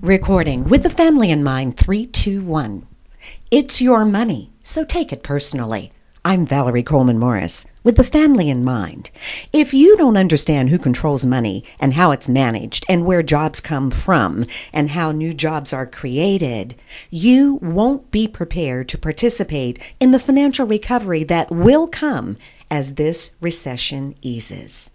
Recording with the family in mind. 3, 2, 1. It's your money, so take it personally. I'm Valerie Coleman Morris with the family in mind. If you don't understand who controls money and how it's managed and where jobs come from and how new jobs are created, you won't be prepared to participate in the financial recovery that will come as this recession eases.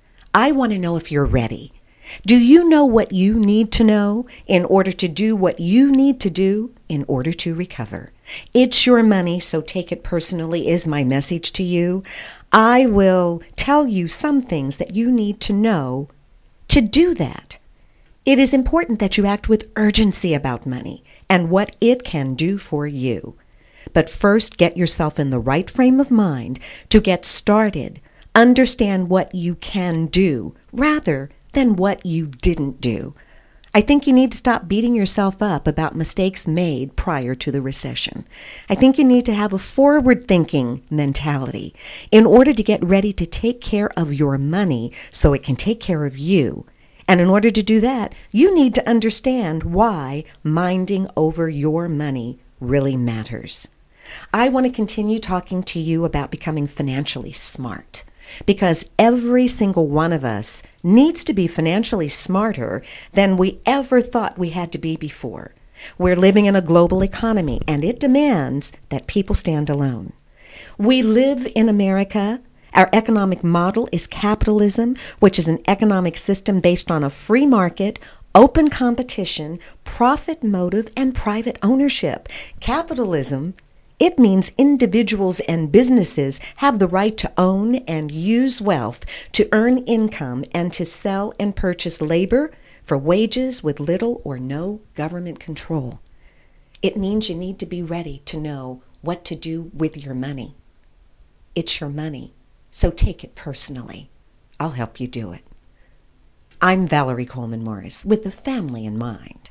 I want to know if you're ready. Do you know what you need to know in order to do what you need to do in order to recover? It's your money, so take it personally is my message to you. I will tell you some things that you need to know to do that. It is important that you act with urgency about money and what it can do for you. But first, get yourself in the right frame of mind to get started. Understand what you can do rather than what you didn't do. I think you need to stop beating yourself up about mistakes made prior to the recession. I think you need to have a forward-thinking mentality in order to get ready to take care of your money so it can take care of you. And in order to do that, you need to understand why minding over your money really matters. I want to continue talking to you about becoming financially smart, because every single one of us needs to be financially smarter than we ever thought we had to be before. We're living in a global economy, and it demands that people stand alone. We live in America. Our economic model is capitalism, which is an economic system based on a free market, open competition, profit motive, and private ownership. Capitalism, it means individuals and businesses have the right to own and use wealth, to earn income, and to sell and purchase labor for wages with little or no government control. It means you need to be ready to know what to do with your money. It's your money, so take it personally. I'll help you do it. I'm Valerie Coleman Morris with the family in mind.